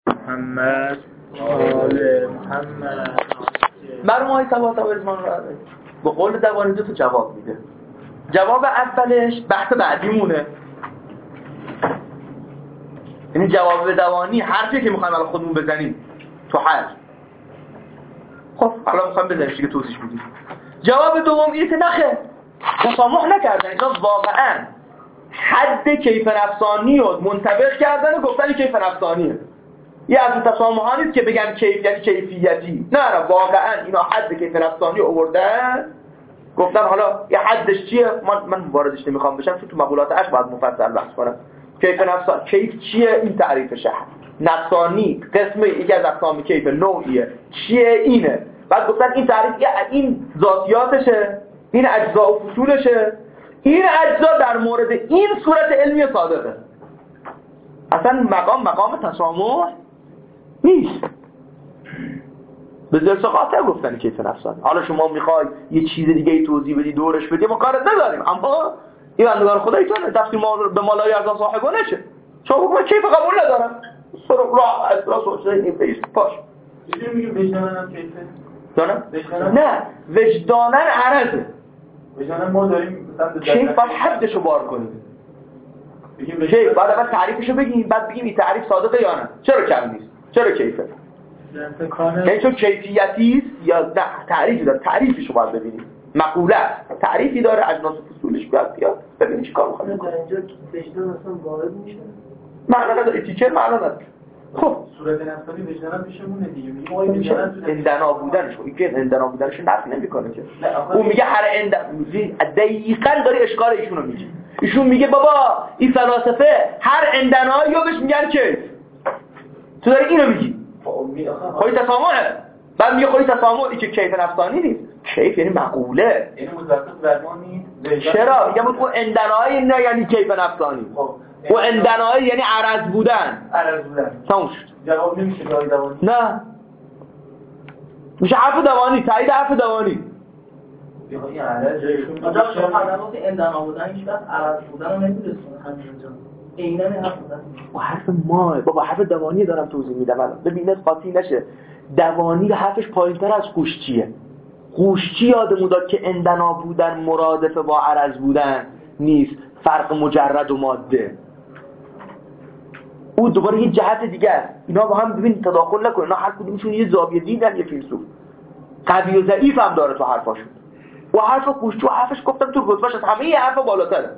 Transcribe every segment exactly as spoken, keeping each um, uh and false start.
محمد آل محمد. مرموم های ثبات آبرزمان را با قول دوانی دو تا جواب میده. جواب اولش بحث بعدیمونه، یعنی جواب دوانی حرفی که میخوایم الان خودمون بزنیم تو حل. خب الان میخوایم بزنیم دیگه توضیح میدیم. جواب دوم اینه که نخه تسامح نکردن، اینا واقعا حد کیف نفسانی رو منطبق کردن و گفتن کیف نفسانیه. یه از اون تسامح نیست که بگن کیف یعنی کیفیتی، نه نه واقعا اینا حد کیف نفسانی آوردن، گفتن حالا یه حدش چیه، من من واردش نمیخوام بشم چون تو مقولات اش باید مفصل بحث کنم. کیف نفسانی کیف چیه، این تعریفش نفسانی قسم یکی از اقسام کیف نوعیه، چیه اینه. بعد گفتن این تعریف این ذاتیاتشه، این اجزا و فصولشه، این اجزا در مورد این صورت علمی صادقه. اصلا مقام مقام تسامح نیست. به زرس قاطع گفتن کیف نفسانی. حالا شما میخوای یه چیز دیگه ای توضیح بدی دورش بدی ما کارت نداریم، اما این بندگان خدایتونه تفسیر به مالای ارزان صاحبانه شه. چون من کیف قبول ندارم سر راه از راست وجه این پیش پاش چیزی میگه وجدانم کیفه دانم؟ نه وجدانن عرضه. وجدانن ما داریم مثلا کیف باید حدشو بار کنیم. کیف بعد اول تعریفشو بگیم بعد بگیم این تعریف صادقه یا نه. چرا کم نیست؟ چرا کیفه؟ یعنی چون کیفیتی یا نه تعریفی داره، تعریفشو باید ببینیم. مقوله است، تعریفی داره، اجناس فصولش بیاد بیاد ببینیم چیکار می‌خواد. در اینجا وجدان اصلا وارد میشه. معنا نداره، تیکر معنا نداره. خب صورت نفسانی وجدانم پیشمونه دیگه. میگه ما وجدانم تو اندنا بودنش، این که اندنا بودنش نفی نمی‌کنه که. اون میگه هر اند دقیقاً داری اشکال ایشونو میگه. ایشون میگه بابا این فلاسفه هر اندنایی رو بهش میگن کیف. تو داری اینو میگی. خودی تسامحه. بعد میگه خودی تسامحی که کیف نفسانی نیست. کیف یعنی مقوله. یعنی متوسط زمانی چرا؟ میگم اون اندنایی نه یعنی کیف نفسانی. اون اندنایی یعنی عرض بودن. عرض بودن. تموم شد. جواب نمیشه جواب دوانی. نه. میشه حرف دوانی، تایید حرف دوانی. بخوای این عرض جایشون آجا شما خدمات اندنا بودن هیچ وقت عرض بودن رو نمی‌رسونه همینجا. عیناً حرف بودن. با حرف ما بابا حرف دوانی دارم توضیح میدم الان. ببین قاطی نشه. دوانی حرفش پایین‌تر از قوشچیه. قوشچی یادمون داد که اندنا بودن مرادف با عرض بودن نیست، فرق مجرد و ماده. او دوباره یه جهت دیگه است. اینا با هم ببین تداخل نکنه، اینا هر کدومشون یه زاویه دیدن، یه فیلسوف قوی و ضعیف هم داره تو حرفاشون. و حرف قوشچی و حرفش گفتم تو رتبهش از همه یه حرف بالاتره.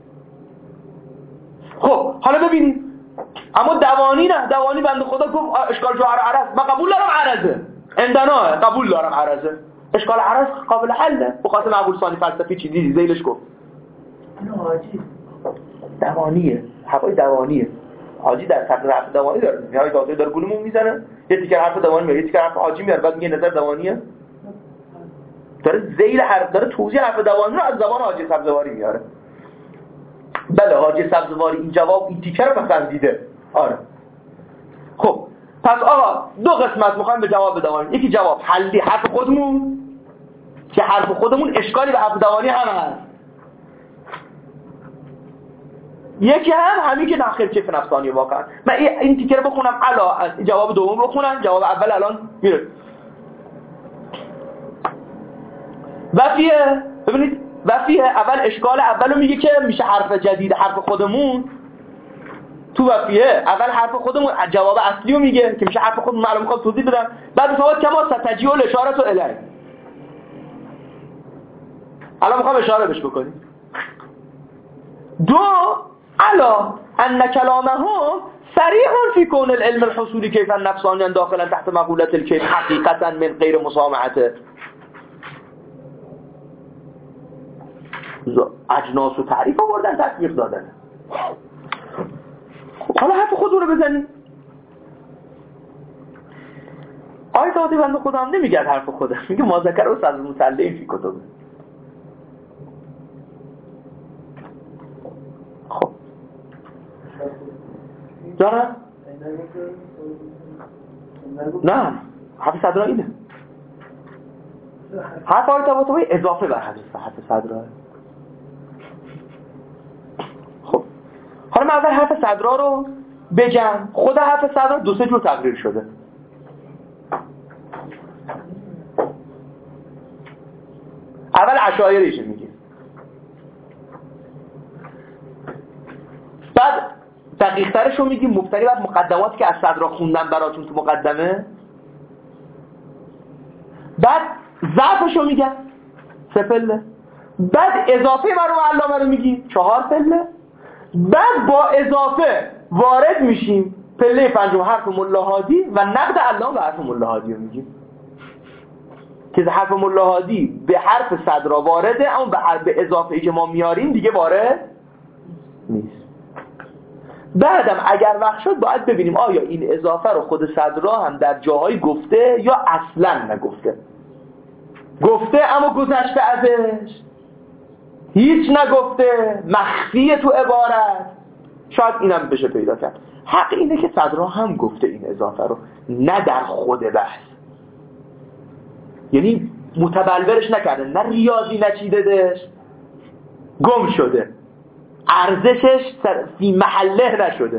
خب حالا ببینیم. اما دوانی نه، دوانی بنده خدا گفت اشکال جوهر عرض، من قبول دارم عرضه، اندناه قبول دارم عرضه، اشکال عرض قابل حله. بخاطر معقول ثانی فلسفی چی دیدی زیلش گفت اینو حاجی دوانیه، هوای دوانیه. حاجی در تقریر حرف دوانی داره، نهایت داده داره گولمون میزنه، یه تیکر حرف دوانی میاره، یه تیکر حرف حاجی میاره، بعد میگه نظر دوانیه. داره زیل حرف داره توضیح حرف دوانی رو از زبان حاجی سبزواری میاره. بله حاجی سبزواری این جواب این تیکر رو مثلا دیده. آره. خب پس آقا دو قسمت میخوایم به جواب دوانی. یکی جواب حلی حرف خودمون که حرف خودمون اشکالی به حرف دوانی هم هست. یکی هم همین که نخیر کیف نفسانی واقعا. من این تیکر رو بخونم الا جواب دوم رو بخونم، جواب اول الان میره. وفیه ببینید وفیه اول اشکال اولو میگه که میشه حرف جدید حرف خودمون. تو وفیه اول حرف خودمون جواب اصلی رو میگه که میشه حرف خودمون، معلوم میخوام توضیح بدم. بعد فوات کما ستجیه و الاشاره و الی. الان میخوام اشاره بهش بکنیم. دو الا ان کلامهم صریح فی کون العلم الحصولی کیف النفسانی داخلا تحت مقوله الکیف حقیقتا من غیر مسامعته. اجناس و تعریف آوردن تطبیق دادن. حالا حرف خودمون رو بزنیم. آیت آتی بنده خدا هم نمیگه حرف خودم، میگه ما ذکر و صدر مطلعین فی کتب. خب دارم؟ نه حرف صدر اینه. حرف آیت آتی اضافه بر حرف صدر. خب حالا من اول حرف صدرا رو بگم خود حرف صدرا دو سه جور تقریر شده. اول اشاعریش میگیم، بعد دقیق ترش رو میگیم مبتنی بر مقدماتی که از صدرا خوندم براتون تو مقدمه، بعد ضعفش رو میگم سه پله، بعد اضافه مرحوم علامه رو میگیم چهار پله، بعد با اضافه وارد میشیم پله پنجم حرف ملا هادی و نقد علامه به حرف ملا هادی رو میگیم که حرف ملا هادی به حرف صدرا وارده، اما به اضافه ای که ما میاریم دیگه وارد نیست. بعدم اگر وقت شد باید ببینیم آیا این اضافه رو خود صدرا هم در جاهای گفته یا اصلا نگفته. گفته اما گذشته ازش، هیچ نگفته، مخفیه تو عبارت، شاید اینم بشه پیدا کرد. حق اینه که صدرا هم گفته این اضافه رو، نه در خود بحث، یعنی متبلورش نکرده، نه ریاضی نچیدهش، گم شده، ارزشش فی محله نشده.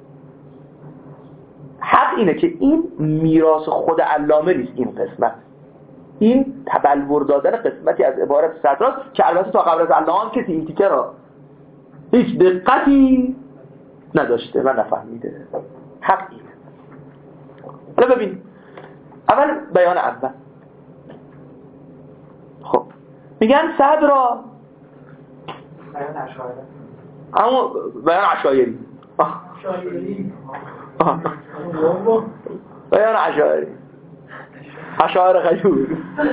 حق اینه که این میراث خود علامه نیست، این قسمت، این تبلور دادن قسمتی از عبارت صدراست که البته تا قبل از علامه کسی این تیکه را هیچ دقتی نداشته و نفهمیده. حق اینه. حالا ببین، اول بیان اول، خب میگن صدرا بیان اشاعره، اما بیان اشاعری اشاعری بیان اشاعری اشاعره غیور.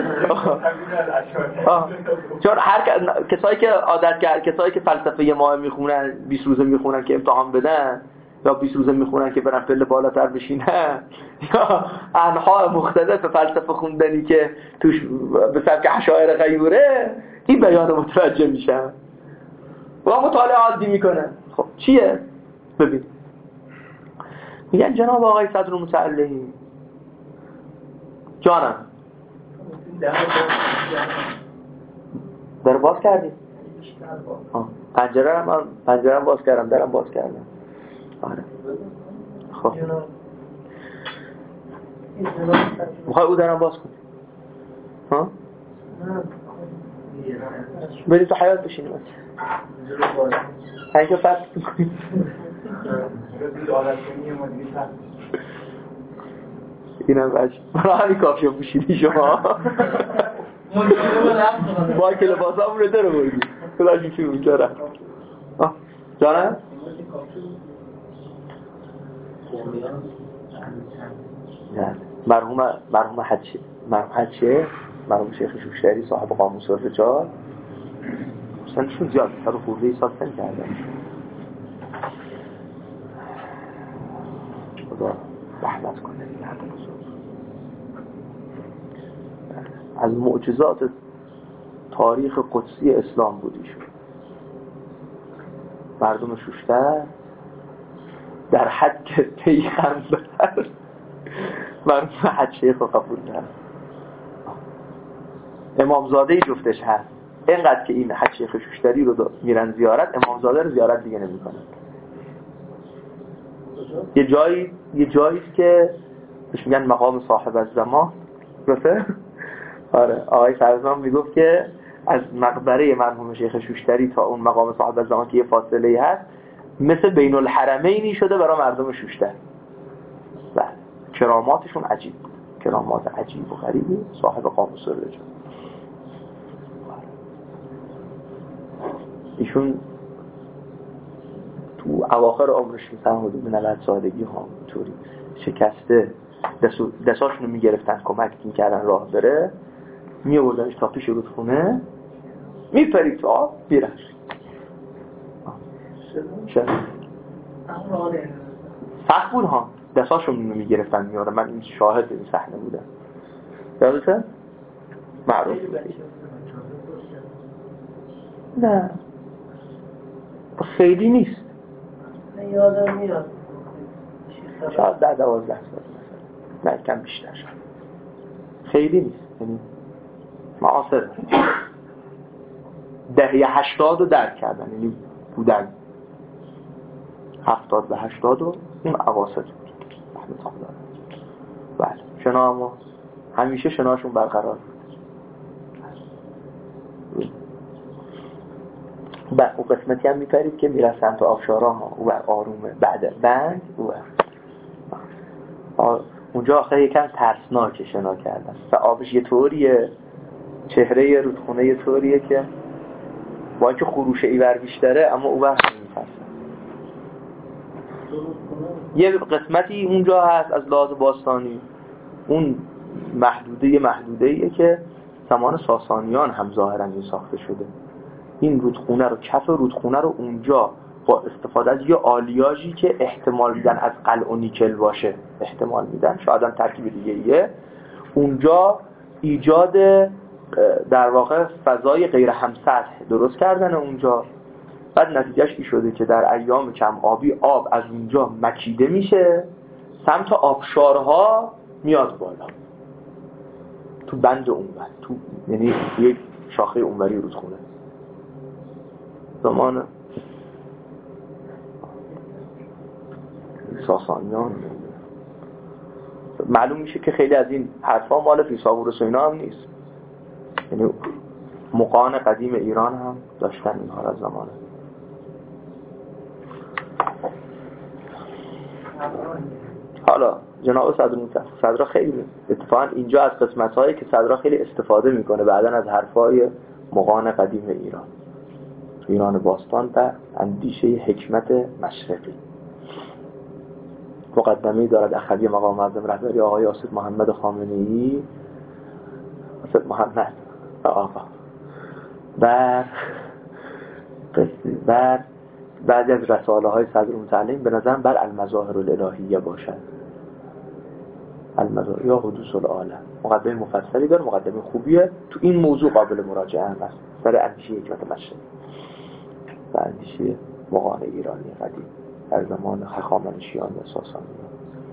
چون هر کسایی که عادت کرد، کسایی که فلسفه ماه میخونن، بیست روزه میخونن که امتحان بدن، یا بیست روزه میخونن که برن پله بالاتر بشینن، یا انواع مختلف فلسفه خوندنی که توش به سبک اشاعره غیوره، این بیان متوجه میشن و مطالعه عادی میکنن. خب چیه؟ ببین، میگن جناب آقای صدر متعلهی جانم در باز کردی؟ پنجره هم پنجره هم باز کردم، درم باز کردم. آره خب میخوای او درم باز کنی؟ ها؟ بریم تو حیات بشینیم هایی که فرق کنیم اینم بچه برای همین کافی هم بشیدی شما با که لباس هم رو داره بردی کلاش چی اونجا رفت جانم؟ مرحوم مرحوم حجه مرحوم حجه مرحوم شیخ شوشتری صاحب قاموس الرجال سنشون زیاد سر خورده ای سال سن کردن، خدا رحمت کنه. از معجزات تاریخ قدسی اسلام بودیشون. مردم شوشتر در حد که پیغمبر مرحوم حج شیخ رو قبول کرد. امامزاده جفتش هست، اینقدر که این حج شیخ شوشتری رو میرن زیارت، امامزاده رو زیارت دیگه نمی کنن. یه جایی یه جایی که بهش میگن مقام صاحب الزمان، درسته؟ آره، آقای فرزان میگفت که از مقبره مرحوم شیخ شوشتری تا اون مقام صاحب الزمان که یه فاصله هست، مثل بین الحرمینی شده برای مردم شوشتر. و کراماتشون عجیب بود، کرامات عجیب و غریبی صاحب قاموس الرجال. ایشون تو اواخر عمرش مثلا حدود نود سالگی ها طوری شکسته، دستاشون رو میگرفتن کمک میکردن راه بره، میوردنش تا پیش رودخونه، میپرید تو آب بیرش سخت بود ها، دستاشون رو میگرفتن میوردن. من این شاهد این صحنه بودم، یادته؟ معروف نه خیلی نیست، یادم میاد شاید ده دوازده سال مثلا، نه کم بیشتر شد، خیلی نیست، یعنی معاصر دهه هشتاد رو درک کردن، یعنی بودن هفتاد و هشتاد رو اون اواسط بود رحمت الله. بله شنا ما همیشه شناشون برقرار بود. بعد اون قسمتی هم میپرید که میرسن تا آبشارا ها او بر آرومه بعد بند او بر اونجا آخه یکم ترسناکه شنا کردن و آبش یه طوریه، چهره رودخونه یه طوریه که با اینکه خروش ایور بیشتره اما او بر نمیترسن. یه قسمتی اونجا هست از لحاظ باستانی اون محدوده محدوده ایه که زمان ساسانیان هم ظاهرا این ساخته شده. این رودخونه رو کف رودخونه رو اونجا با استفاده از یه آلیاژی که احتمال میدن از قلع و نیکل باشه، احتمال میدن شاید هم ترکیب دیگه ایه، اونجا ایجاد در واقع فضای غیر همسطح درست کردن اونجا. بعد نتیجهش این شده که در ایام کم آبی آب از اونجا مکیده میشه سمت آبشارها میاد بالا تو بند اونور، تو یعنی یک شاخه اونوری رودخونه. زمان ساسانیان معلوم میشه که خیلی از این حرفا مال فیثاغورس و اینا هم نیست، یعنی مقان قدیم ایران هم داشتن اینها از زمانه. حالا جناب صدر صدرا خیلی اتفاقا اینجا از قسمت‌هایی که صدرا خیلی استفاده میکنه بعدن از حرفای مقان قدیم ایران، ایران باستان و اندیشه حکمت مشرقی. مقدمه‌ای دارد اخوی مقام معظم رهبری آقای آصف محمد خامنه‌ای آصف محمد آقا بر بر بعضی از رساله های صدر متعلم به نظرم بر المظاهر الالهیه باشد، المظاهر یا حدوث العالم. مقدمه مفصلی داره، مقدمه خوبیه، تو این موضوع قابل مراجعه است سر اندیشه حکمت مشرقی و اندیشه مقان ایرانی قدیم در زمان هخامنشیان و ساسانیان.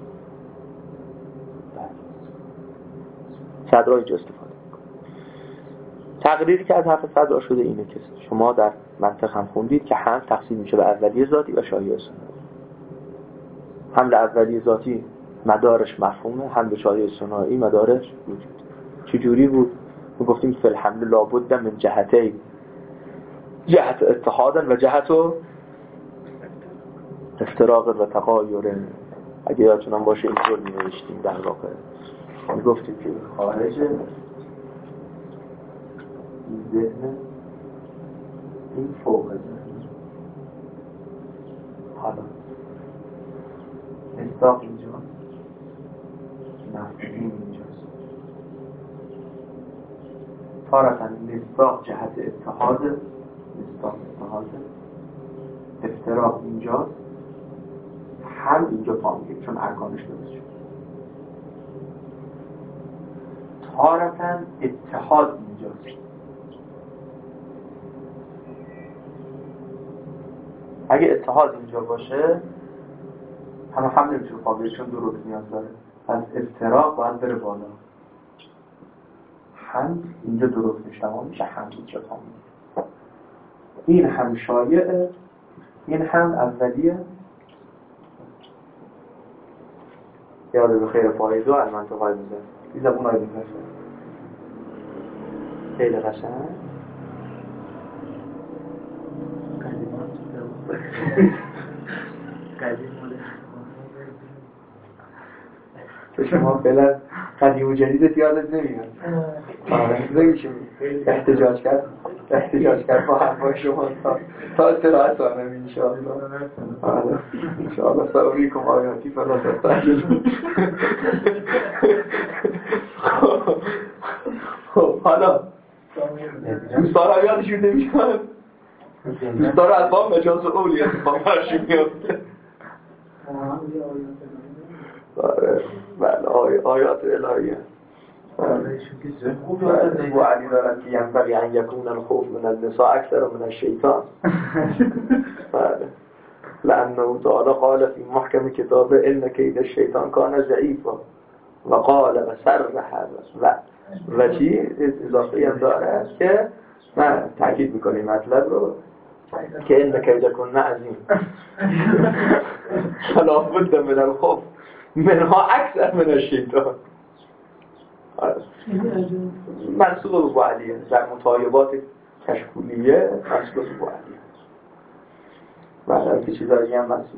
صدرها اینجا استفاده میکنه. تقریری که از حرف صدرها شده اینه که شما در منطق هم خوندید که هم تقسیم میشه به اولیه ذاتی و شایعه ثنایی. حمل اولیه ذاتی مدارش مفهومه، حمل شایعه ثنایی مدارش وجود. چجوری بود؟ ما گفتیم فی الحمل لابد من جهتین، جهت اتحاد و جهت افتراق و تغایر. اگه یادتونم باشه اینطور می نوشتیم در واقع می گفتیم که خارج ذهن این فوق ذهن. حالا مصداق اینجاست، مفهوم اینجاست. تارتاً مصداق جهت اتحاد، مصداق اتحاد، افتراق اینجاست، هم اینجا پا میگیم چون ارکانش درست شد. تارتاً اتحاد اینجاست. اگه اتحاد اینجا باشه همه هم نمیشه قابل، چون دو رکن نیاز داره. از افتراق باید بره بالا. هم اینجا دو رکنش تمام میشه، هم اینجا پا میگیم. این هم شایعه، این هم اولیه. یاد به خیر فایزو المنطقه های بزن این زبون های بزن خیلی قشنگ قدیم موله تو شما فعلا قدیم و جدیدت یادت نمیاد. بگی چی احتجاج کرد احتجاج کرد با حرفای شما تا تا سراحت آنم انشاءالله. انشاءالله سأوریکم آیاتی فلا تستعجلون. خب حالا دوستان هم یادشون نمیاد، دوستان رو از باب مجاز اولی اتفاق برشون میافته. بله آیات الهیه و علی دارد که ینبغی ان یکون الخوف من النساء اکثر من الشیطان. بله لانه تعالی قال فی محکم کتابه ان کید الشیطان کان ضعیفا و قال و صرح و و چی اضافه هم داره که نه تاکید میکنه مطلب رو که این کیده کنه عظیم فلا بد من الخوف منها اکثر من الشیطان. منصوب به علیه در مطایبات کشکولیه منصوب به علیه بعد از که چیزایی هم منصوب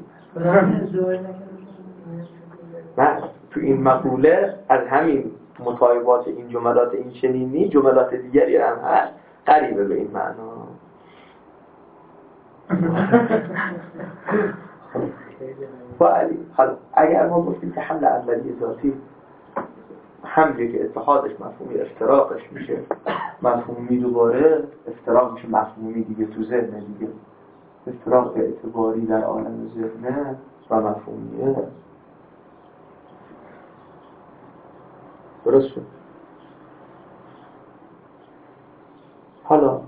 نه تو این مقوله از همین مطایبات این جملات این چنینی جملات دیگری هم هست قریبه به این معنا. با علی حالا اگر ما گفتیم که حمل اولی ذاتی حملی که اتحادش مفهومی افتراقش میشه مفهومی دوباره افتراق میشه مفهومی دیگه تو ذهن دیگه افتراق اعتباری در عالم ذهنه و مفهومیه. درست شد. حالا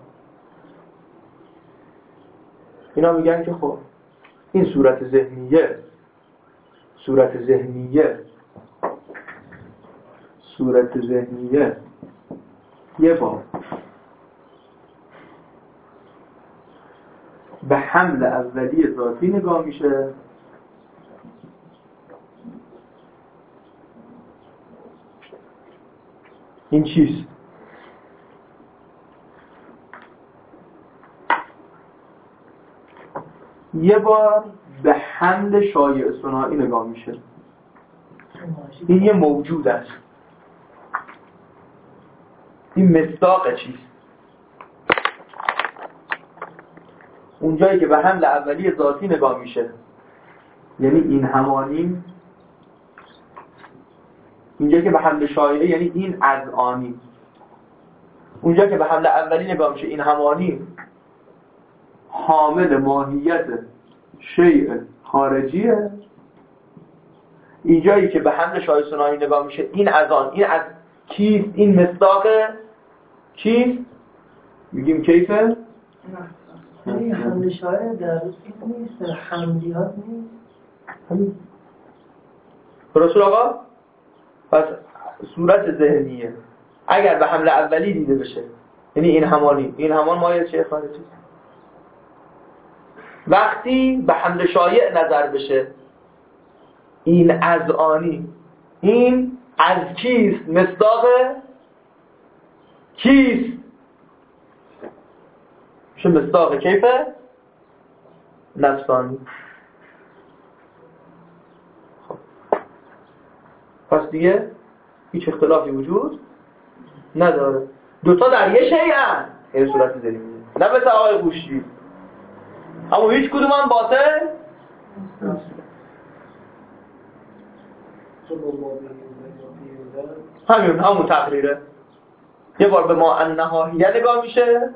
اینا میگن که خب این صورت ذهنیه صورت ذهنیه صورت ذهنیه یه بار به حمل اولی ذاتی نگاه میشه این چیست؟ یه بار به حمل شایع صناعی نگاه میشه این یه موجود است این مصداق چیست؟ اونجایی که به حمل اولی ذاتی نگاه میشه یعنی این همانی اینجایی که به حمل شایعه یعنی این از آنی اونجایی که به حمل اولی نگاه میشه این همانی حامل ماهیت شیء خارجیه اینجایی که به حمل شایع صناعی نگاه میشه این از آن این از کیست این مصداق چیست میگیم کیفه این حمل شایع در نیست در حملیات نیست رسول آقا پس صورت ذهنیه اگر به حمل اولی دیده بشه یعنی این همانی این همان مایه چه خارجی وقتی به حمل شایع نظر بشه این از آنی این از کیست مصداق کیست میشه مصداق کیفه نفسانی. خب پس دیگه هیچ اختلافی وجود نداره دوتا در یه شیء ان این صورت ذهنیه نه مثل آقای قوشی اما هیچ کدوم هم باطل همین همون تقریره یه بار به ما انها نگاه میشه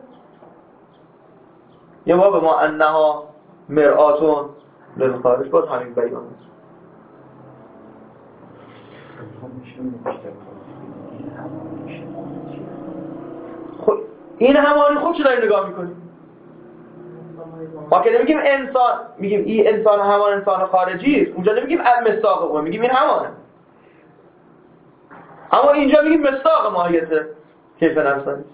یه بار به ما انها مرآتون للخارج باز همین بیان خب این همانی خود چه داریم نگاه میکنیم ما که نمیگیم انسان میگیم این انسان همان انسان خارجی است اونجا نمیگیم مصداق میگیم این همانه اما اینجا میگیم مصداق ماهیت کیف نفسانی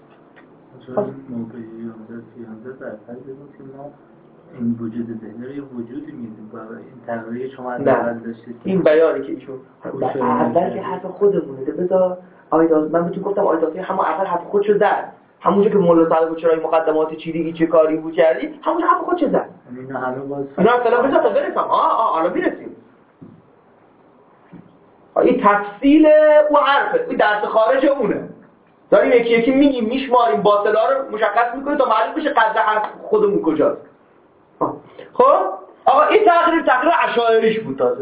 این وجود ذهنی رو یه وجودی میدیم با این تغییری شما از اول داشتید این بیانی که ایشون اول که حرف خودمونه بذار آیداز من بهتون گفتم آیدازی همون اول حرف خودشو زد همونجا که مولا صاحب چرای مقدمات چیدی چه کاری بود کردی همونجا حرف خودشو زد اینا همه باز اینا اصلا بذار تا برسم آه آه حالا میرسیم این تفصیل او حرفه این درس خارج اونه داریم یکی یکی میگیم میشماریم باطلا رو مشخص میکنیم تا معلوم بشه قدر حرف خودمون کجاست. خب آقا این تقریر تقریر اشاعریش بود تازه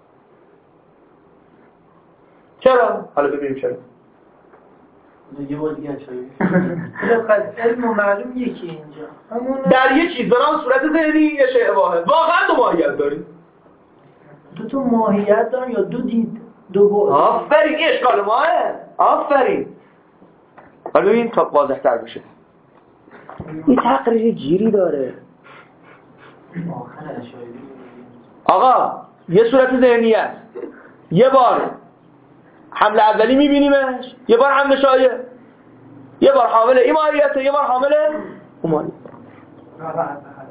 چرا؟ حالا ببینیم چرا یه بار دیگه اشاعری لقد علم و معلوم یکی اینجا در یه چیز دارم صورت ذهنی یه شیء واحد واقعا دو ماهیت داریم دو تا ماهیت دارن یا دو دید دو بعد آفرین این اشکال ماه آفرین حالا ببین تا واضح تر بشه این تقریر گیری داره آخر اشاعری آقا یه صورت ذهنی است یه بار حمل اولی میبینیمش یه بار حمل شایع یه بار حامل این ماهیته یه بار حامل اون ماهیت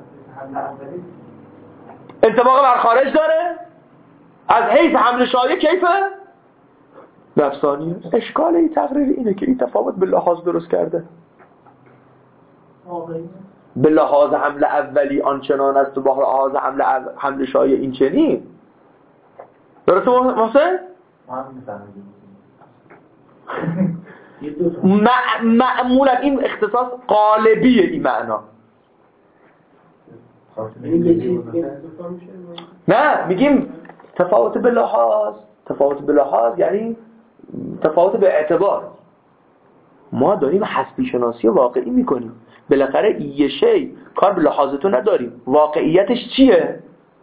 انطباق بر خارج داره، از حیث حمل شایع کیف نفسانی. اشکال این تقریر اینه که این تفاوت به لحاظ درست کرده. به لحاظ حمل اولی آنچنان است و با لحاظ حمل اول... حمل شایع این چنین. درسته محسن؟ معمولا این اختصاص قالبیه این معنا. نه میگیم تفاوت به لحاظ، تفاوت به لحاظ یعنی تفاوت به اعتبار. ما داریم حسبی شناسی واقعی میکنیم، بالاخره یه شی کار به لحاظتو نداریم، واقعیتش چیه؟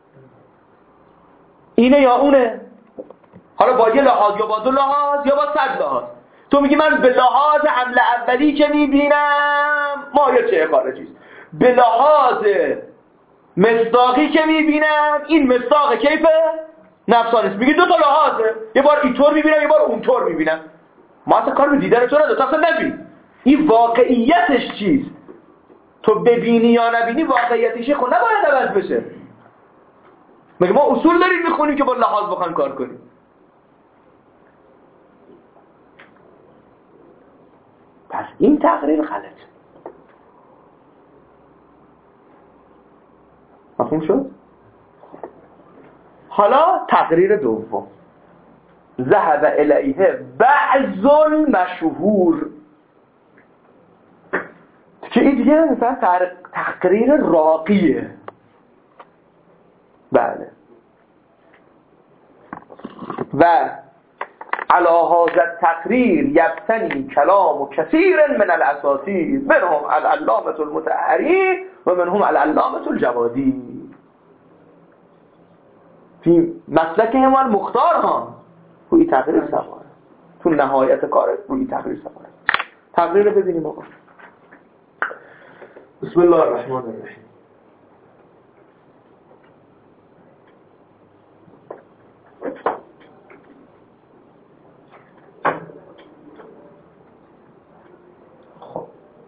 اینه یا اونه؟ حالا با یه لحاظ یا با دو لحاظ یا با صد لحاظ. تو میگی من به لحاظ حمل اولی که میبینم مایه خارجیست، به لحاظ مصداقی که میبینم این مصداق کیف نفسانیست. میگی دو تا لحاظه، یه بار اینطور میبینم یه بار اونطور میبینم. ما اصلا کار به دیدن تو نداره، تو اصلا نبین این واقعیتش چیست. تو ببینی یا نبینی واقعیتش خود نباید عوض بشه. مگه ما اصول داریم میخونیم که با لحاظ بخوایم کار کنیم؟ پس این تقریر غلط. مفهوم شد؟ حالا تقریر دوم، ذهب الیه بعض المشهور، که این دیگه مثلا تقریر راقیه. بله. و علی هذا التقریر یبتنی کلام کثیر من الاساطیر منهم العلامة المطهری و منهم العلامة الجوادی. فی مسلک هم المختار ها روی تقریر سواره، تو نهایت کار روی تقریر سواره. تقریر رو ببینیم آقا. بسم الله الرحمن الرحیم. خب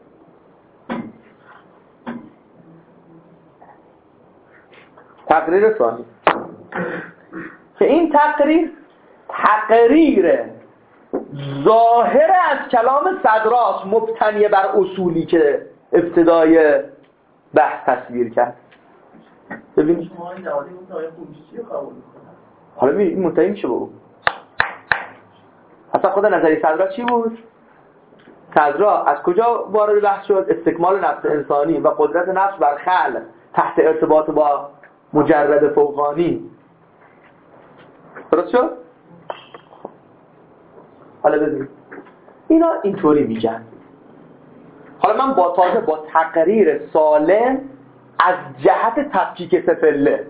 تقریر ثانی، که این تقریر تقریر ظاهر از کلام صدراست، مبتنی بر اصولی که ابتدای بحث تصویر کرد. ببینید شما این جوادی اون تایه خوبیشی رو قبول میکنم. حالا ببینید این منتهی میشه با اصلا خود نظری صدرا چی بود؟ صدرا از کجا وارد بحث شد؟ استکمال نفس انسانی و قدرت نفس بر خلق تحت ارتباط با مجرد فوقانی. درست شد؟ حالا ببینید اینا اینطوری میگن. حالا من با تازه با تقریر سالم از جهت تفکیک سفله،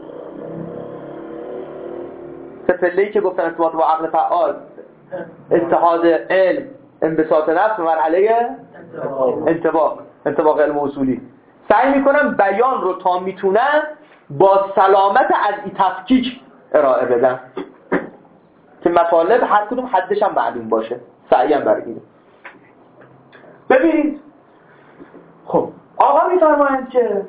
سفله‌ای که گفتن ارتباط با عقل فعال، اتحاد علم، انبساط نفس و مرحله انطباق، انطباق علم اصولی، سعی میکنم بیان رو تا میتونم با سلامت از این تفکیک ارائه بدم که مطالب هر کدوم حدش هم معلوم باشه. سعیم بر اینه. ببینید خب آقا میفرمایند که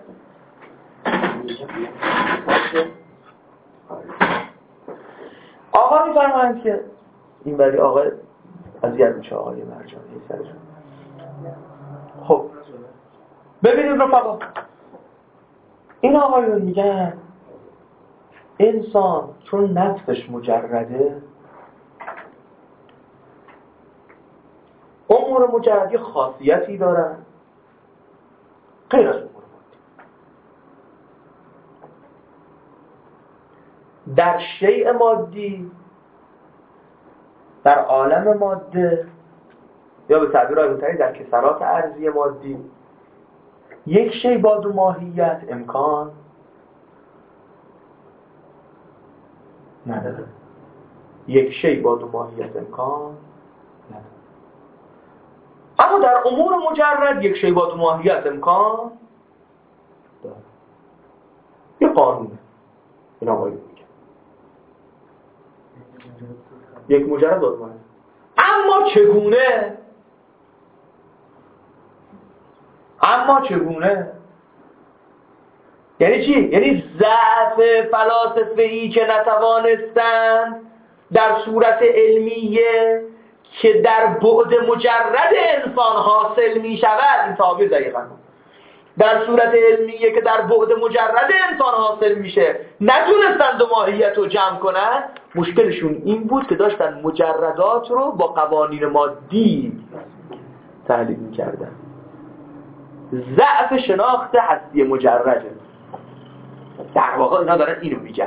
آقا میفرمایند که این بری آقا اذیت میشه آقای مرجانی سرشون. خب ببینید رفقا، این آقایون میگن انسان چون نفسش مجرده، امور مجردی خاصیتی دارن غیر از امور مادی. در شیء مادی، در عالم ماده، یا به تعبیر آیونتری در کسرات ارضی مادی، یک شیء با دو ماهیت امکان نداره. یک شیء با دو ماهیت امکان نداره. اما در امور مجرد یک شیء با دو ماهیت امکان داره. یه قانونه این آقایی میگه یک مجرد با دو ماهیت. اما چگونه؟ اما چگونه؟ یعنی چی؟ یعنی ضعف فلاسفه‌ای که نتوانستند در صورت علمیه که در بعد مجرد انسان حاصل می شود، این تعبیر دقیقاً در صورت علمیه که در بعد مجرد انسان حاصل میشه نتونستن دو ماهیت رو جمع کنن. مشکلشون این بود که داشتن مجردات رو با قوانین مادی تحلیل میکردن. ضعف شناخت هستی مجرده. در واقع اینا دارن اینو میگن.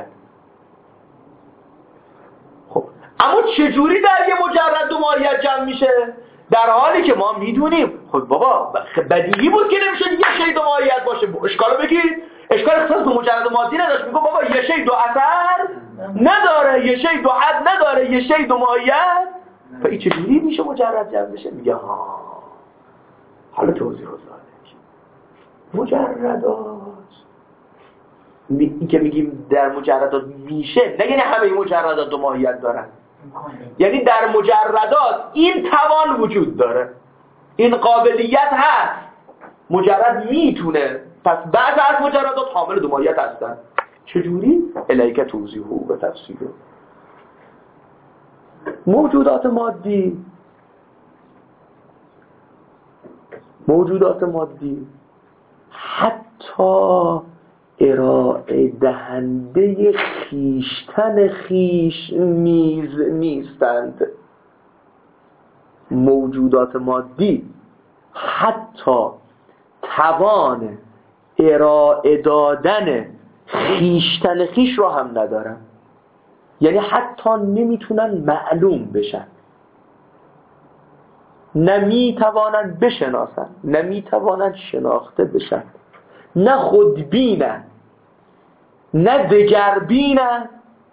خب اما چجوری در یه مجرد دو ماهیت جمع میشه؟ در حالی که ما میدونیم خب بابا بدیهی بود که نمیشه یه شی دو ماهیت باشه. اشکالو بگید، اشکال اختصاص به مجرد مادی نداشت. میگه بابا یه شی دو اثر نداره، یه شی دو حد نداره، یه شی دو ماهیت. و این چجوری میشه مجرد جمع بشه؟ میگه ها حالا توضیح رو مجردات این که میگیم در مجردات میشه، نه یعنی همه مجردات دو ماهیت دارن، یعنی در مجردات این توان وجود داره، این قابلیت هست، مجرد میتونه. پس بعض از مجردات حامل دو ماهیت هستن. چجوری؟ الیک توضیحه و تفسیره. موجودات مادی موجودات مادی حتی ارائه دهنده خیشتن خیش نیز نیستند. موجودات مادی حتی توان ارائه دادن خیشتن خیش را هم ندارن. یعنی حتی نمیتونن معلوم بشن، نمیتوانن بشناسن، نمیتوانن شناخته بشن، نه خودبینن، نه دگربینن،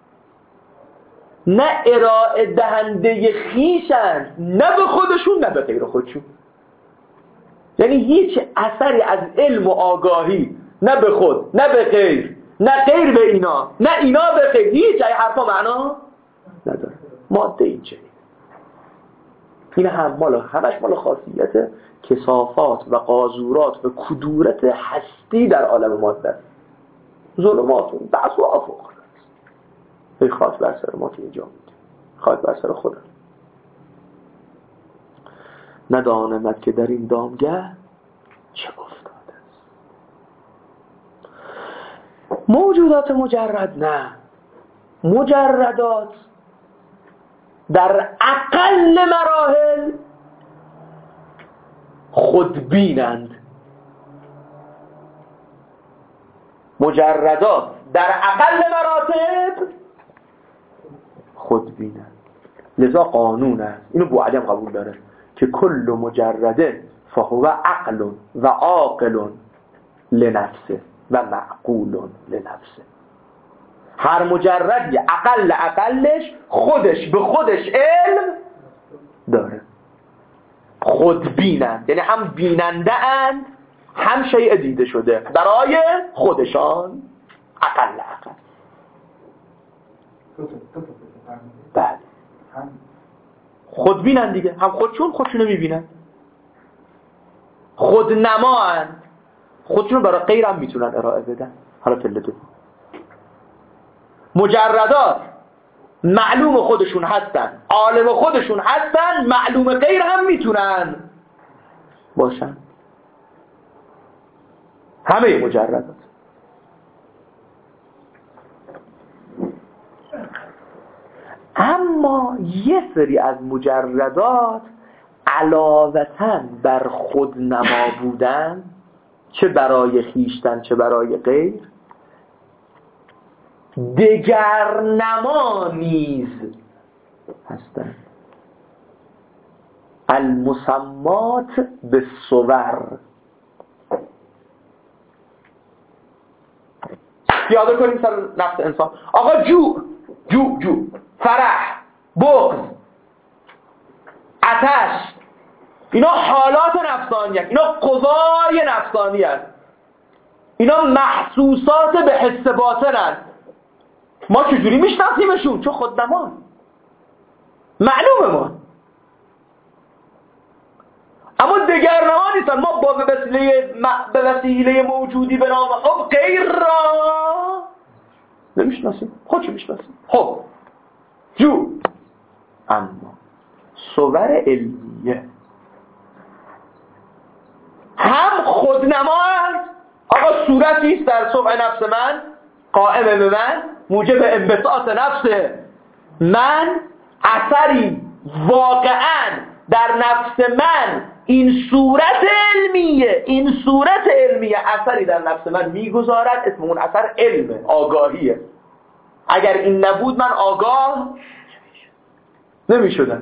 نه ارائه دهنده خیشن، نه به خودشون نه به غیر خودشون. یعنی هیچ اثری از علم و آگاهی نه به خود نه به غیر، نه غیر به اینا نه اینا به غیر، هیچ ای حرفا معنا نداره. ماده این چه این هم مالا همش مال خاصیت کثافات و قاذورات و کدورت هستی در عالم ماده است. ظلماتون بحث و آفاق است. ای خاص بر سر ما که اینجا میده، خاص بر سر خودم. ندانمد که در این دامگه چه افتاده است. موجودات مجرد نه، مجردات در اقل مراحل خودبینند. مجردات در اقل مراتب خودبینند. لذا قانون است، اینو بوعلی هم قبول داره که کل مجرد فهو عقل و عاقل لنفسه و معقول لنفسه. هر مجردی اقل اقلش خودش به خودش علم داره. خود بینند یعنی هم بیننده اند هم شیء دیده شده برای خودشان اقل اقل. بله خود بینند دیگه، هم خودشون خودشونو میبینند، خود نما اند، خودشون برای غیر هم میتونن ارائه بدن. حالا پله دو مجردات معلوم خودشون هستن، عالم خودشون هستن، معلوم غیر هم میتونن باشن. همه مجردات. اما یه سری از مجردات علاوةً بر خود نما بودن، چه برای خیشتن چه برای غیر، دگر نما نیز هستند. المسمات به صور. پیاده کنیم سر نفس انسان. آقا جو جو جو فرح، بغض، آتش، اینا حالات نفسانی هست، اینا قوای نفسانی هست، اینا محسوسات به حس باطن هست. ما چجوری میشناسیمشون؟ چون خودنما معلومه ما. اما دگرنما نیستن. ما با به وسیله به وسیله موجودی به نام حب غیر را نمیشناسیم، خودشو میشناسیم. خب جو اما صور علمیه هم خودنما هست. آقا صورتی است در صبح نفس من قائم به من، موجب انبساط نفس من، اثری واقعا در نفس من، این صورت علمیه، این صورت علمیه اثری در نفس من میگذارد، اسم اون اثر علمه، آگاهیه. اگر این نبود من آگاه نمیشدم.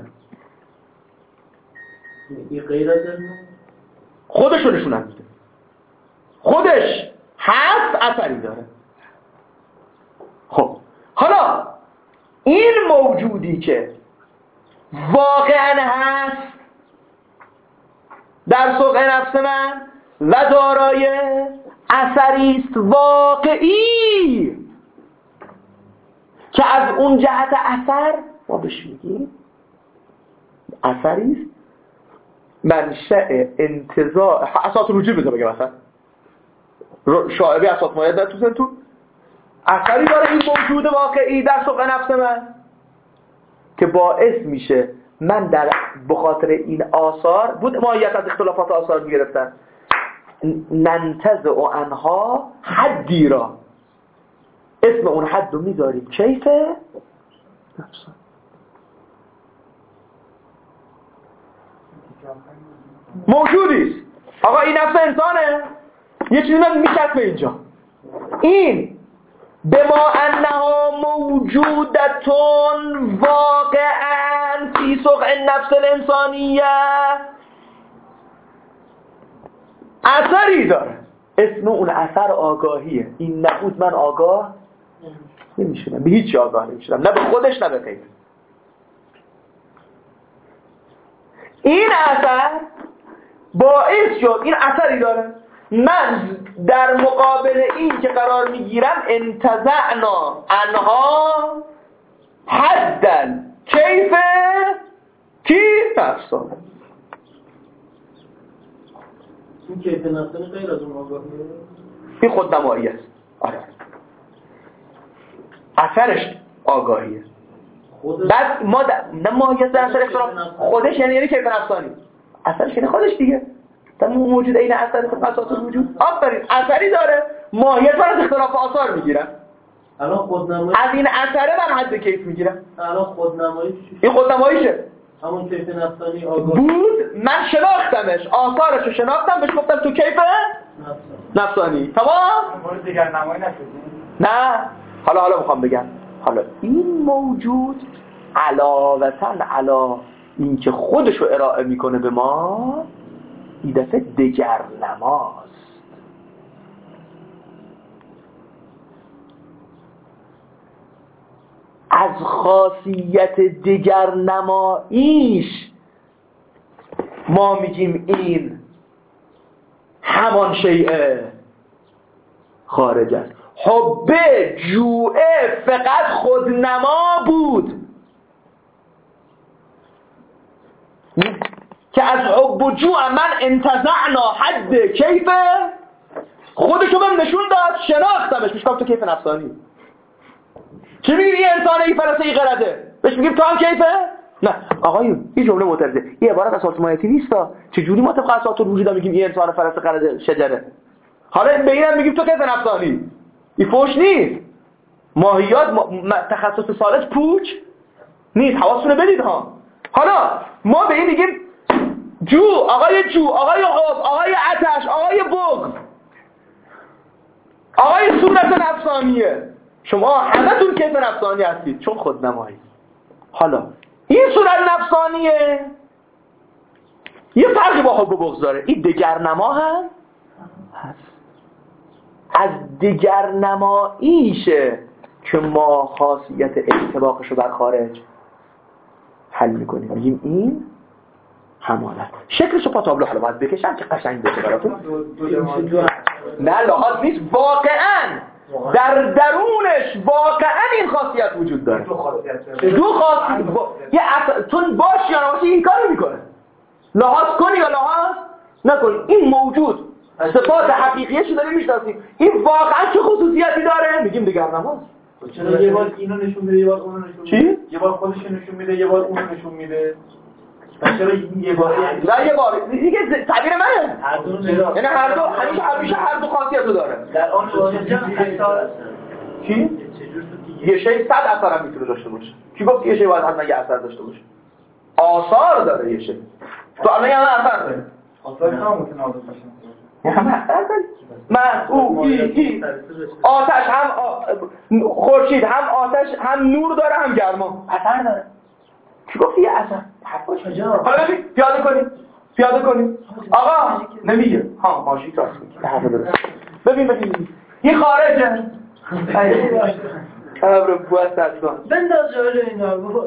این غیر از علم خودشو نشونم میده، خودش هست، اثری داره. خب حالا این موجودی که واقعا هست در سوق نفس من و دارای اثری است واقعی که از اون جهت اثر ما بهش میگیم اثری است منشأ انتزاع اساس رجوع بذار بگم مثلا شاعبی اساس مایه در تو تو اثری داره این موجود واقعی در سوق نفس من که باعث میشه من در بخاطر این آثار بود ماهیت از اختلافات آثار میگرفتن ننتزع و انها حدی را، اسم اون حد رو میذاریم کیف نفس. موجودیست آقا، این نفس انسانه، یه چیزی من میشت به اینجا، این به ما انها موجودتون واقعا فی سوق النفس الانسانیه اثری داره، اسم اون اثر آگاهیه. این نبود من آگاه نمیشونم، به هیچ آگاه نمیشونم، نه به خودش نه به غیر. این اثر باعث شد، این اثری داره، من در مقابل این که قرار میگیرم انتزعنا انها حدن کیف کی نفسا. این کیف نفسانی غیر از اون آگاهیه، این خودنمایی است. آره اثرش آگاهیه. بعد ما در... نه ماهیت در اثر اختراف خودش یعنی یعنی کیف نفسانی، اثرش یعنی خودش دیگه، تمام موجود این اثر اساس وجود آفرین اثری داره، ماهیت من از اختلاف آثار میگیرم. الان خودنمایی از این اثره من حد کیف میگیرم. الان خودنمایی این خودنماییشه، همون کیف نفسانی آگاه بود، من شناختمش، آثارش رو شناختم، بهش گفتم تو کیف نفسانی. تمام؟ مورد دیگر نمایی نشدیم؟ نه. حالا حالا میخوام بگم حالا این موجود علاوةً علا این که خودش رو ارائه میکنه به ما، این دفعه دگرنماست. از خاصیت دگرنماییش ما میگیم این همان شیء خارج است. حب جوعه فقط خودنما بود که از حب و جوع من انتزعنا حد کیف خودشو بهم نشون داد، شناختمش، میشکم تو کیف نفسانی. چه میگی این انسانه ای فرسه ای قرده بهش میگیم تو هم کیفه؟ نه آقایون این جمله معترضه، این عبارت اساس مایتی نیستا، چجوری ما طبق اساس الوجود میگیم این انسان فرسه قرده شجره، حالا به اینم میگیم تو کیف نفسانی؟ این فوش نیست. ماهیات ما... تخصص سالس پوچ نیست، حواستونه بدید ها. حالا ما به این میگیم جو، آقای جو، آقای حب، آقای عطش، آقای بغض، آقای صورت نفسانیه. شما همتون کیف نفسانی هستید چون خودنمایی. حالا این صورت نفسانیه یه فرقی با حب و بغض داره، این دگرنما هم هست. از دگرنماییشه که ما خاصیت انطباقش رو بر خارج حل میکنیم، میگیم این همانت. شکلش رو پا تابلو حالا باید بکشم که قشنگ بشه براتون. نه لحاظ نیست، واقعا در درونش واقعا این خاصیت وجود داره. دو خاصیت با... یه اص... تون باش یا نباشی این کاری میکنه، لحاظ کنی یا لحاظ نکنید. این موجود صفات حقیقیش رو داریم میشناسیم. این واقعا چه خصوصیتی داره؟ میگیم دیگر نماز. چرا یه بار اینو نشون میده، یه بار اونو نشون چی؟ میده؟ یه بار خودش نشون میده، یه بار اونو نشون میده. چرا این یه بار نه یه بار دیگه تعبیر منه. هر دو یعنی هر دو همیشه همیشه هر دو خاصیت رو داره. در آن واحد چی؟ یه شی صد اثر هم میتونه داشته باشه. کی گفت یه شی باید حتما یه اثر داشته باشه؟ آثار داره یه شی. تو الان یه اثر داره. آثار هم متناقض باشه. یه هم اثر داره. من او ای ای آتش هم خورشید هم آتش هم نور داره هم گرما. اثر داره. کی گفت یه اثر؟ حرفاش حالا ببین پیاده کنیم. پیاده کنیم. آقا نمیگه. ها ماشین راست میگه. حرف درست. ببین ببین. این خارجه. خبر بوست اصلا بنداز جلو اینا بابا.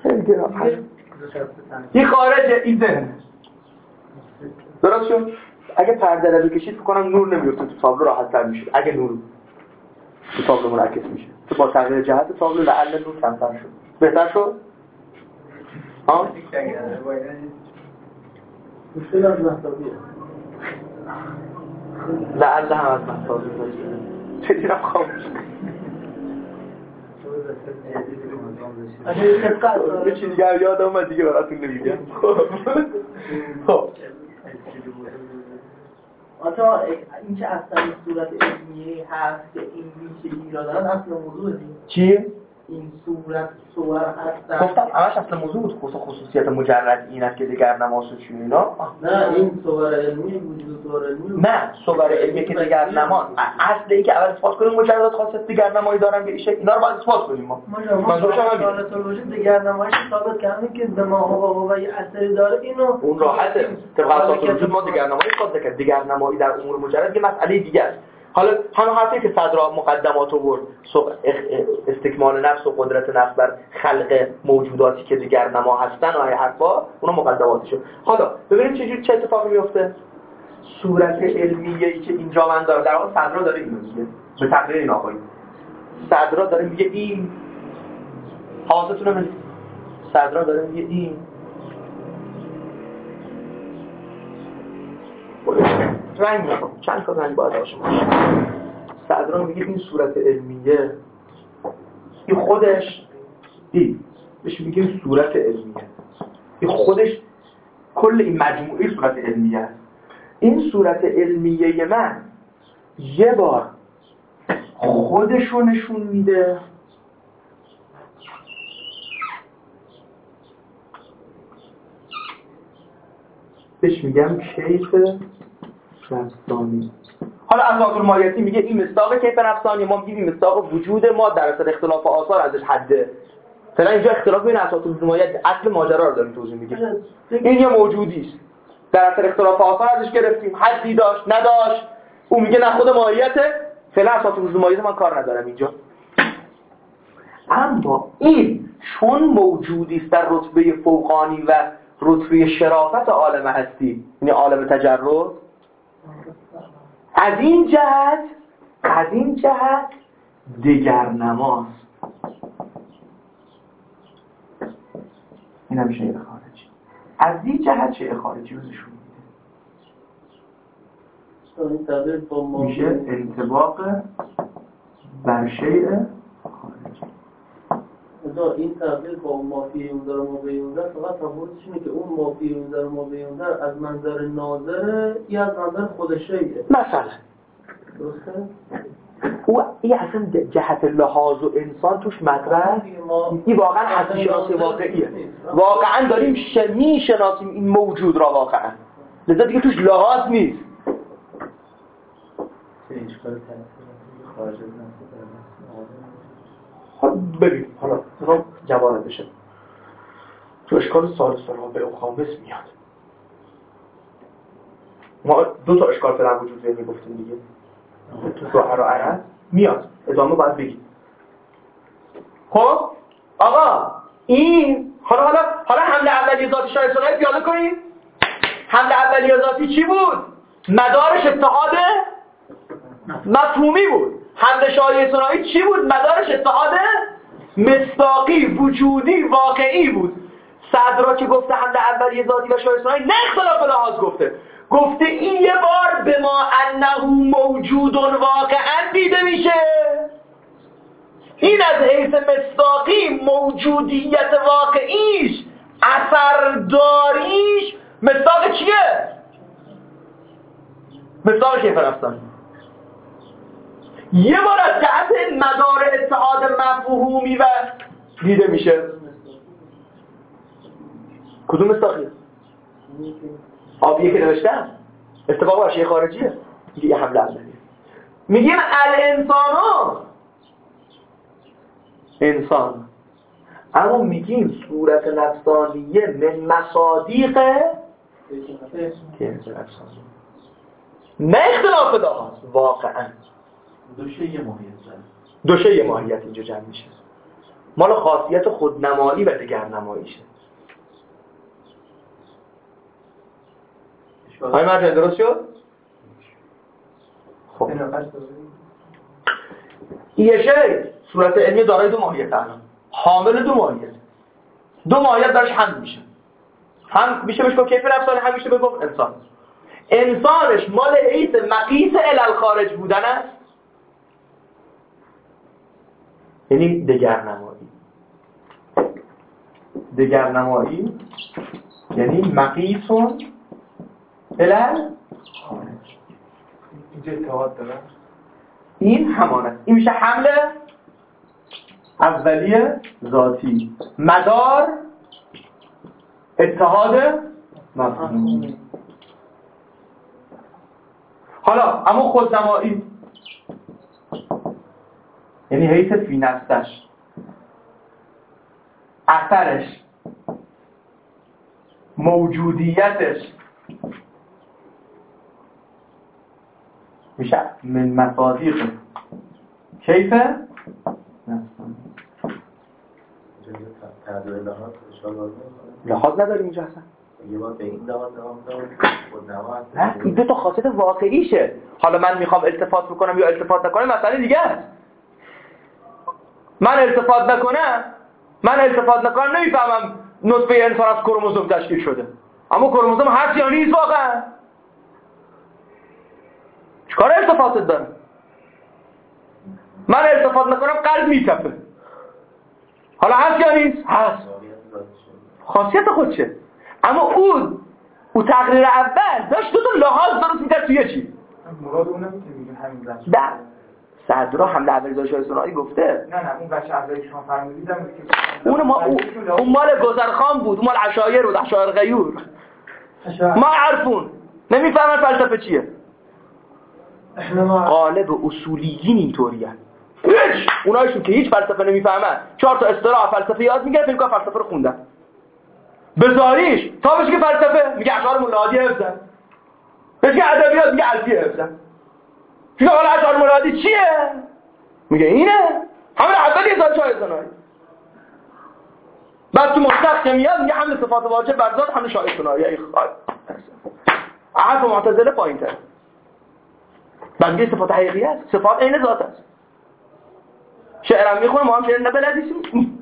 این خارجه این ذهن. درست شد؟ اگه پرده رو بکشید فکر کنم نور نمیفته تو تابلو راحت تر میشه. اگه نور تو تابلو منعکس میشه. تو با تغییر جهت تابلو لعل نور کمتر شد. بهتر شد؟ ها؟ مشکل از محتابیه. لعل هم از محتابی باشه. چه دیرم خاموش اگه یه خطقه یه چیز دیگر یاد آمد دیگه براتون نمیگم. خب آتا این که اصلا صورت علمیه هست که این میشه ایراد دارن اصل موضوع دیم چی؟ این صورت صور هستن گفتم همش اصل موضوع بود. خصوص خصوصیت مجرد این است که دیگر نماز و چون اینا. نه این صور علمی وجود صور علمی نه صور علمی که دیگر نماز اصل این که اول اثبات کنیم مجردات خاصیت دیگر نمایی دارن به این شکل اینا رو باید اثبات کنیم ما. منظورش هم حالت الوجود دیگر نمایش ثابت کردیم که به ما هوا و یه اثری داره اینو اون راحته. طبق اساس وجود ما دیگر نمایی ثابت کرد. دیگر نمایی در امور مجرد یه مسئله دیگه است. حالا همه حرفی که صدرا مقدمات آورد استکمال نفس و قدرت نفس بر خلق موجوداتی که دیگر نما هستن و این حرفا اونا مقدماتشه. حالا ببینیم چه چه اتفاقی میفته. صورت علمیه‌ای که اینجا من دارم در واقع صدرا داره اینو میگه به تقریر این آقایی. صدرا داره میگه این حاضرتون رو صدرا داره میگه این رنگ میخوام چند تا رنگ باید داشته باشه. صدرا میگه این صورت علمیه این خودش این بهش میگیم صورت علمیه. این خودش کل این مجموعه صورت علمیه است. این صورت علمیه من یه بار خودش رو نشون میده بهش میگم کیف نفسانی. حالا اساس المایتی میگه این مصداق کیف نفسانی، ما میگیم این مصداق وجود ما در اثر اختلاف آثار ازش حده. فعلا اینجا اختلاف بین اساس المایت اصل ماجرا رو داریم توضیح میگیم. این یه موجودی است در اثر اختلاف آثار ازش گرفتیم، حدی داشت نداشت، اون میگه نه خود ماهیته. فعلا اساس المایت من کار ندارم اینجا. اما این چون موجودی است در رتبه فوقانی و رتبه شرافت عالم هستی، یعنی عالم تجرد، از این جهت از این جهت دیگر نماز این هم شیء خارجی. از این جهت شیء خارجی رو نشون میده. میشه انطباق بر شیء خارجی. این تعبیر با مافی اون داره مافی اون داره فقط تفاوتش اینه که اون مافی اون داره مافی اون داره از منظر ناظره یا از منظر خودشیه مثلا درسته؟ او این اصلا جهت لحاظ و انسان توش مطرح این واقعا هستی شناسی واقعیه. واقعا داریم شمی شناسیم این موجود را واقعا، لذا دیگه توش لحاظ نیست. حالا ببین حالا رو جوانه بشه تو اشکال ثالث رابع و خامس میاد. ما دو تا اشکال فعلا وجود ذهنی گفتیم دیگه تو هر و عرض میاد ادامه باید بگیم. خب آقا این حالا حالا حالا حمله اولیه ذاتی شای سنایی پیاده کنیم. حمله اولیه ذاتی چی بود؟ مدارش اتحاد مفهومی بود. حمله شای سنایی چی بود؟ مدارش اتحاد مصداقی وجودی واقعی بود. صدرا که گفته حمله اولیه ذاتی و شای سنایی نه اختلاف لحاظ گفته، گفته این یه بار به ما انه موجود واقعا دیده میشه. این از حیث مصداقی موجودیت واقعیش، اثرداریش مصداق چیه؟ مصداق کیف الافسانه. یه بار از جهت مدار اتحاد مفهومی و دیده میشه. کدوم مصداقیه؟ آبیه که نوشتم اتفاق ورشی خارجیه، میگه یه حمله اولیه. میگیم الانسانو انسان، اما میگیم صورت نفسانیه من مصادیق که نفسانی، نه اختلاف داست واقعا. دوشه یه ماهیت داره، دوشه یه ماهیت اینجا جمع میشه، مال خاصیت خودنمایی و دگرنماییشه. های مرجع درست شد؟ خب یه شی صورت علمی دارای دو ماهیت الان حامل دو ماهیت، دو ماهیت درش هم میشه، هم میشه بهش گفت کیف نفسانی، هم میشه بگفت انسان. انسانش مال حیث مقیس الالخارج بودن است، یعنی دگرنمایی. دگرنمایی یعنی مقیسون الالخارج. اینجا اتحاد داره، این همانه، این میشه حمله اولیه ذاتی، مدار اتحاد مفهومی. حالا اما خودنمایی یعنی حیث فی نفسش، اثرش، موجودیتش میشه من مصادیق کیف نفسانی. لحاظ نداریم اینجا اصلا، یه بار به این لحاظ نگاه نه این دو تا خاصیت واقعیشه. حالا من میخوام التفات بکنم یا التفات نکنم مسئله دیگه است. من التفات نکنم من التفات نکنم نمیفهمم نطفه انسان از کروموزوم تشکیل شده، اما کروموزوم هست یا نیست واقعا؟ چیکار التفاتت داره؟ من التفات نکنم قلب میتپه، حالا هست یا نیست؟ هست، خاصیت خودشه. اما اون او تقریر اول داشت دو تا لحاظ درست می‌کرد توی چی؟ مراد اون نمی‌تونه میگه همین بچه. در سردرا حمله اولی داشت سنایی گفته. نه نه اون بچه اولی شما فرمودیدم که اون ما اون مال گذرخان بود، اون مال عشایر بود، عشایر غیور. ما عرفون نمیفهمن فلسفه چیه. غالب اصولیین اینطوریه. هیچ اونایشون که هیچ فلسفه نمیفهمن چهار تا اصطلاح فلسفه یاد میگیرن فکر کنن فلسفه رو خوندن. بزاریش تا بهش که فلسفه میگه اشعار مولادی حفظن، بهش که ادبیات میگه الفیه حفظن. میگه حالا اشعار مولادی چیه؟ میگه اینه همین اولی هزار چهار سنایی. بعد تو مستق که میاد میگه حمل صفات واجب بر ذات حمل شایع سنایی. ای خواهد احد و معتزله پایین تر. بعد میگه صفات حقیقی است، صفات عین ذات است. شعرم میخونه ما هم شعر نبلدیسیم.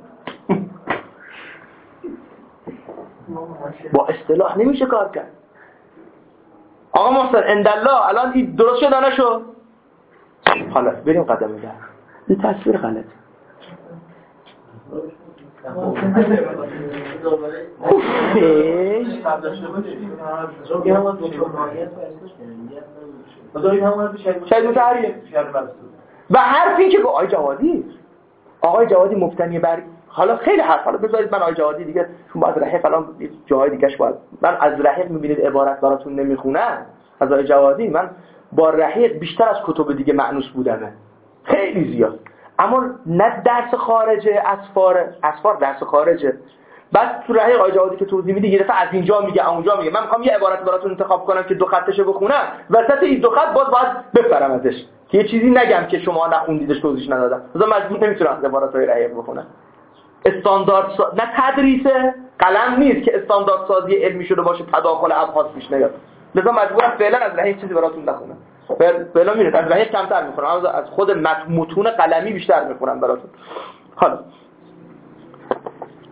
با اصطلاح نمیشه کار کرد. آقا محسن اندالله الان این درست شد یا نشد؟ حالا بریم قدم میگه این تصویر غلط. شاید متحریه و حرفی که آقای جوادی آقای جوادی مفتنی بر حالا خیلی حرف، حالا بذارید من آقای جوادی دیگه چون باید رحیق الان جاهای دیگهش باید من از رحیق میبینید عبارت براتون نمیخونم. از آقای جوادی من با رحیق بیشتر از کتب دیگه مأنوس بودمه، خیلی زیاد. اما نه درس خارجه، اسفار اسفار درس خارجه. بعد تو رحیق آقای جوادی که توضیح میده یه دفعه از اینجا میگه اونجا میگه. من میخوام یه عبارت براتون انتخاب کنم که دو خطشه بخونم، وسط این دو خط باز باید بفرم ازش که یه چیزی نگم که شما نخوندیدش توضیحش ندادم. مثلا مجبور نمیتونم از عباراتای رحیق بخونم. استاندارد سا... نه تدریسه، قلم نیست که استاندارد سازی علمی شده باشه تداخل ابحاث پیش نیاد. لذا مجبورم فعلا از رحیق چیزی براتون نخونم. فعلا میره از رحیق کمتر میخونم، از خود متون قلمی بیشتر میخونم براتون. حالا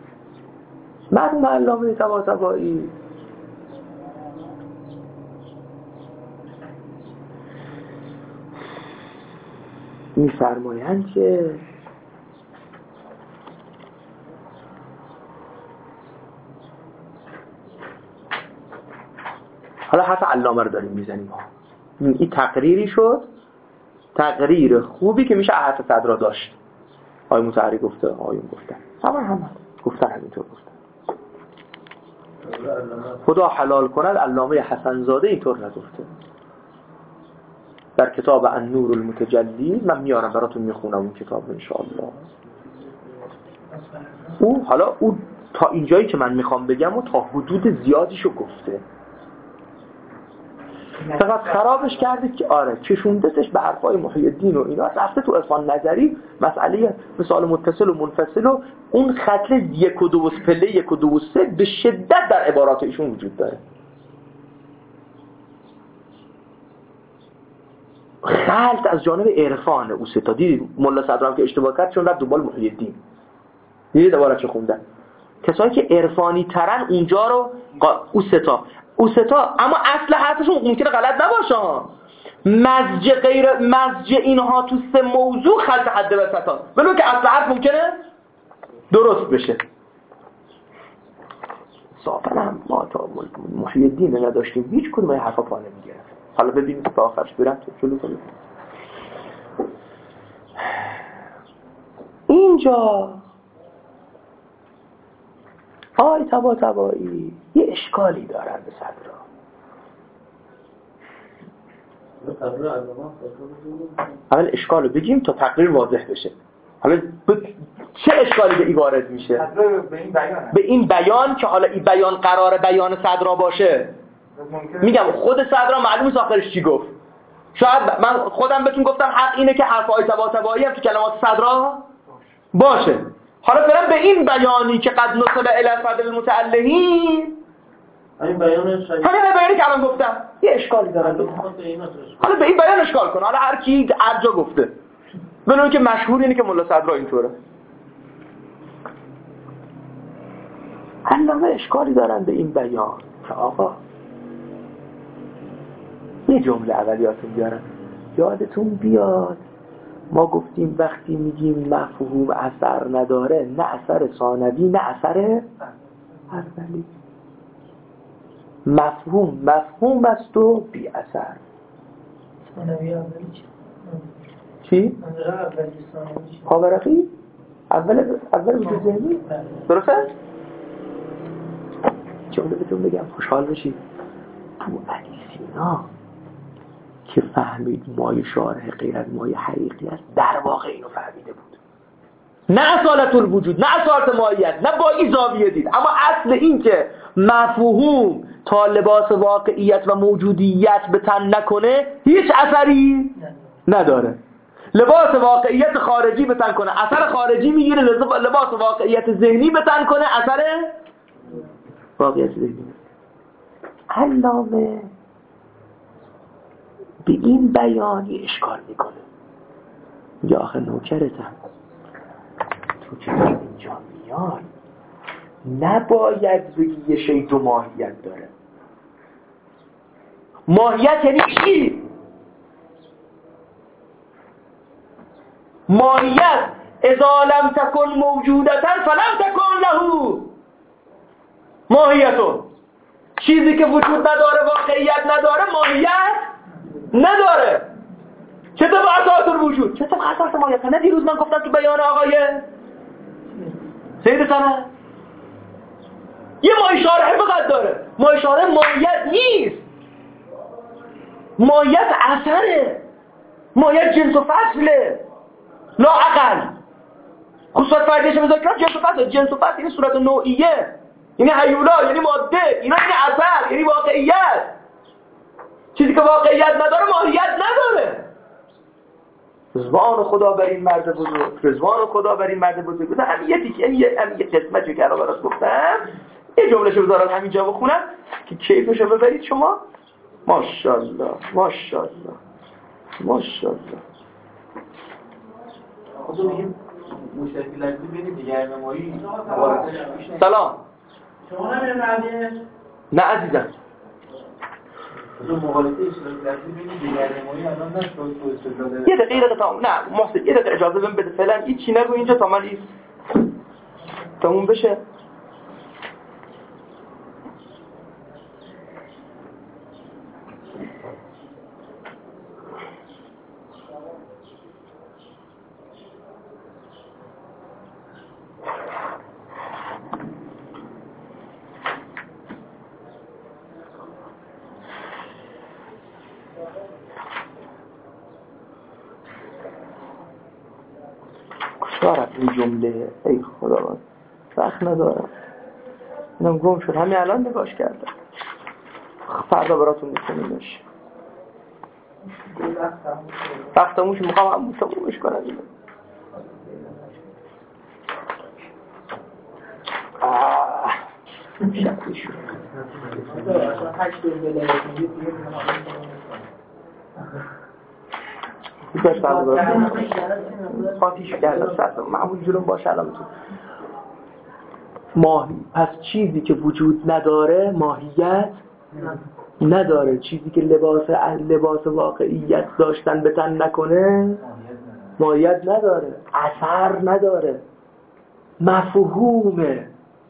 مرحوم علامه طباطبایی میفرمایند که حالا حرف علامه رو داریم میزنیم ها. این تقریری شد، تقریر خوبی که میشه حرف صدرا داشت. آقای مطهری گفته، آقایون گفتن، همه همه گفتن، همینطور گفتن. خدا حلال کند علامه حسن زاده اینطور نگفته. در کتاب النور المتجلی من میارم براتون میخونم اون کتاب انشاءالله. او حالا او تا اینجایی که من میخوام بگم و تا حدود زیادیشو گفته، فقط خرابش کرده که آره کشوندتش به حرفای محی الدین و اینا، رفته تو عرفان نظری مسئله مثال متصل و منفصل و اون خط یک و دو و پله یک و دو و سه به شدت در عبارات ایشون وجود داره. خلط از جانب عرفان او ستا. دیدید ملا صدرام که اشتباه کرد چون رفت دنبال محی الدین. دیدید عبارت چه خوندن؟ کسایی که عرفانی ترن اونجا رو او ستا او ستا اما اصل حرفشون ممکنه غلط نباشه. مزج غیر مزج اینها تو سه موضوع خلط حد وسطان، ولو که اصل حرف ممکنه درست بشه. صافا هم ما تا محی الدین نداشتیم هیچ کدوم این حرفا پا نمیگرفت. حالا ببینید تا آخرش برم تو جلو کنید. اینجا آی تبا تبایی یه اشکالی دارن به صدرا. اول اشکالو بگیم تا تقریر واضح بشه. حالا چه اشکالی به این وارد میشه؟ به این بیان به این بیان که حالا این بیان قراره بیان صدرا باشه. میگم خود صدرا معلومه آخرش چی گفت. شاید من خودم بهتون گفتم حق اینه که حرفای تبا تبایی هم تو کلمات صدرا باشه. حالا فعلا به این بیانی که قد نصب الی صدر المتعلهین، همین بیانش همین بیانی که الان گفتم یه اشکالی داره. حالا به این بیان اشکال کن. حالا هر کی هر جا گفته، ببینید که مشهور اینه که ملا صدرا اینطوره. علامه اشکالی دارن به این بیان که آقا یه جمله اولیاتون بیارن. یادتون بیاد ما گفتیم وقتی میگیم مفهوم اثر نداره، نه اثر ثانوی نه اثر اولی. مفهوم مفهوم است و بی اثر. ثانوی اولی چی؟ چی؟ منظره اولی ثانوی چی؟ پاورقی؟ اول اول وجود ذهنی؟ درسته؟ جمله بهتون بگم خوشحال بشید. تو علی سینا که فهمید مایه شارح غیر از مایه حقیقی است، در واقع اینو فهمیده بود. نه اصالت الوجود، نه اصالت ماهیت، نه با این زاویه دید. اما اصل این که مفهوم تا لباس واقعیت و موجودیت به تن نکنه هیچ اثری نداره. لباس واقعیت خارجی به تن کنه اثر خارجی میگیره، لباس واقعیت ذهنی به تن کنه اثر واقعیت ذهنی. علامه به این بیانی اشکال میکنه. یا آخه نوکرتم تو که اینجا میای نباید بگی یه شی دو ماهیت داره. ماهیت یعنی چی؟ ماهیت اذا لم تکن موجودتا فلم تکن له ماهیتون. چیزی که وجود نداره واقعیت نداره ماهیت نداره. چطور با اساس الوجود؟ چطور با اساس ماهیت؟ نه دیروز من گفتم تو بیان آقای سید سنه یه مایه شارح فقط داره. مایه شارح ماهیت نیست، ماهیت اثره، ماهیت جنس و فصله، لا اقل. خصوصات فردیش بذار کنم جنس و فصل. جنس و فصل یعنی صورت نوعیه، یعنی هیولا، یعنی ماده، اینا یعنی اثر، یعنی واقعیت. چیزی که واقعیت نداره ماهیت نداره. رضوان خدا بر این مرد بزرگ، رضوان خدا بر این مرد بزرگ. بذار همین یه تیکه، همین یه قسمتی که الان برات گفتم یه جملهشو بذارم همینجا بخونم که کیفشو ببرید شما. ماشاءالله ماشاءالله ماشاءالله. خودم میگم مشترکی لازم ببینید دیگه نمایی. سلام. شما نمیدونید نه عزیزم. تو مقالطه اشتراک لفظی بین دگرنمایی الان نه تو استدلال یه دقیقه دقیقه تا نه محسن یه دقیقه اجازه بهم بده فعلا هیچ چی نگو اینجا تا من این تموم بشه. دارم این جمله ای خدا وقت ندارم اینم گم شد همین الان نگاش کردم فردا براتون میکنیمش وقت تموش میخوام همون تمومش کنم اینو آه شکلی شد بیش فردا براتون خاطیش کردم سرد معمول جلوم باشه علامتون ماهی پس چیزی که وجود نداره ماهیت نداره چیزی که لباس لباس واقعیت داشتن به تن نکنه ماهیت نداره اثر نداره مفهومه